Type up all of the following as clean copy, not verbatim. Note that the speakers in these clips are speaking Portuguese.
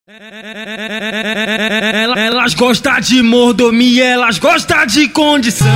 Elas gostam de mordomia, elas gostam de condição.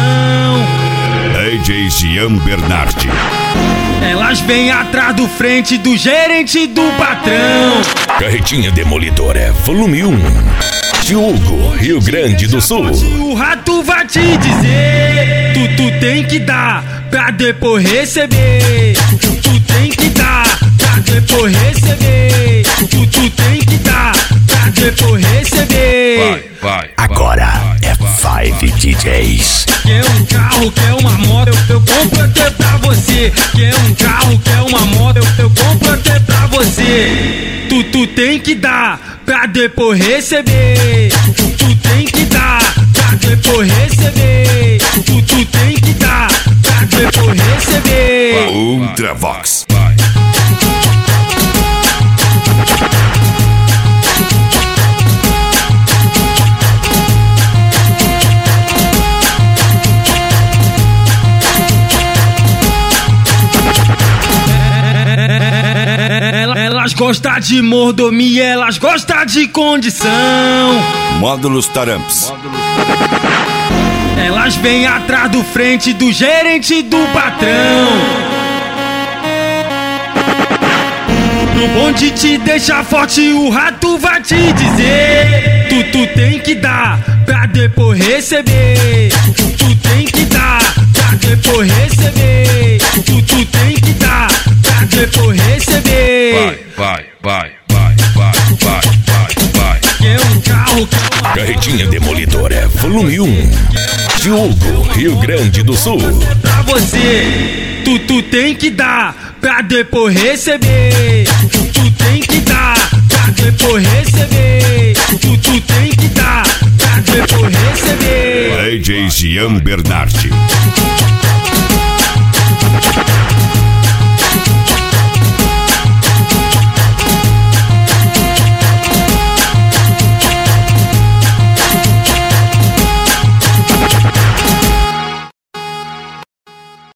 DJ Jean Bernardi. Elas vêm atrás do frente do gerente do patrão. Carretinha Demolidora, volume 1. Diogo, Rio Grande do Sul. O rato vai te dizer: tu tem que dar pra depois receber. Tu tem que dar pra depois receber. Tu tem que dar pra depois receber. Vai. Agora é 5 DJs. Quer um carro, quer uma moto, eu compro até pra você. Quer um carro, quer uma moto, eu compro até pra você. Tu tem que dar pra depois receber. Tu tem que dar pra depois receber. Tu tem que dar pra depois receber. Ultravox. Elas gostam de mordomia, elas gostam de condição. Módulos Taramps. Elas vêm atrás do frente do gerente do patrão. No bonde te deixa forte, o rato vai te dizer: tu tem que dar pra depois receber. Tu tem que dar pra depois receber. Tu tem que dar pra depois receber. Vai. Quer um carro, quer uma Carretinha Demolidora, volume 1. Diogo, Rio Grande do Sul. pra você. Tu tem que dar pra depois receber. Tu tem que dar pra depois receber. Tu tem que dar pra depois receber. DJ Jean Bernardi.